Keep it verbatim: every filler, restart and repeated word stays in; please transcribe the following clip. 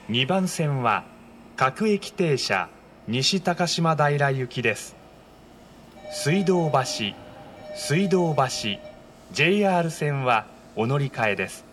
にばん線は各駅停車西高島平行きです。水道橋、水道橋 ジェイアール 線はお乗り換えです。